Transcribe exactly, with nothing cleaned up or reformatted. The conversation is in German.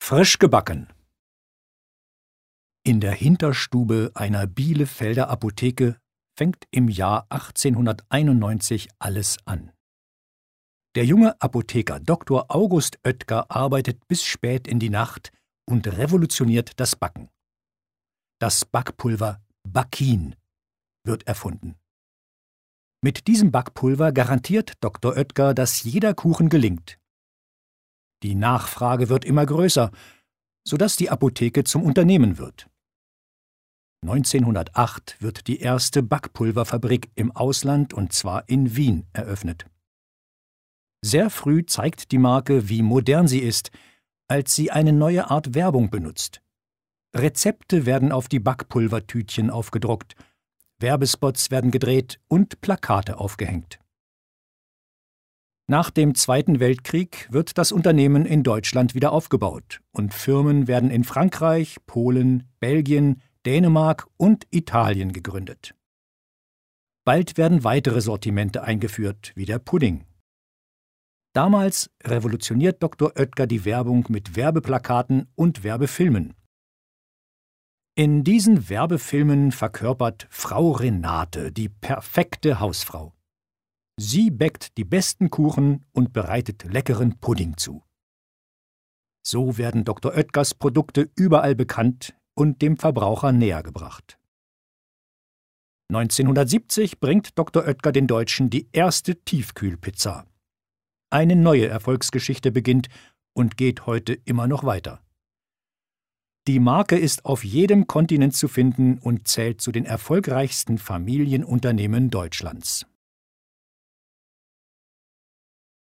Frisch gebacken. In der Hinterstube einer Bielefelder Apotheke fängt im Jahr achtzehnhunderteinundneunzig alles an. Der junge Apotheker Doktor August Oetker arbeitet bis spät in die Nacht und revolutioniert das Backen. Das Backpulver Backin wird erfunden. Mit diesem Backpulver garantiert Doktor Oetker, dass jeder Kuchen gelingt. Die Nachfrage wird immer größer, sodass die Apotheke zum Unternehmen wird. neunzehnhundertacht wird die erste Backpulverfabrik im Ausland, und zwar in Wien, eröffnet. Sehr früh zeigt die Marke, wie modern sie ist, als sie eine neue Art Werbung benutzt. Rezepte werden auf die Backpulvertütchen aufgedruckt, Werbespots werden gedreht und Plakate aufgehängt. Nach dem Zweiten Weltkrieg wird das Unternehmen in Deutschland wieder aufgebaut und Firmen werden in Frankreich, Polen, Belgien, Dänemark und Italien gegründet. Bald werden weitere Sortimente eingeführt, wie der Pudding. Damals revolutioniert Doktor Oetker die Werbung mit Werbeplakaten und Werbefilmen. In diesen Werbefilmen verkörpert Frau Renate die perfekte Hausfrau. Sie bäckt die besten Kuchen und bereitet leckeren Pudding zu. So werden Doktor Oetkers Produkte überall bekannt und dem Verbraucher nähergebracht. neunzehnhundertsiebzig bringt Doktor Oetker den Deutschen die erste Tiefkühlpizza. Eine neue Erfolgsgeschichte beginnt und geht heute immer noch weiter. Die Marke ist auf jedem Kontinent zu finden und zählt zu den erfolgreichsten Familienunternehmen Deutschlands.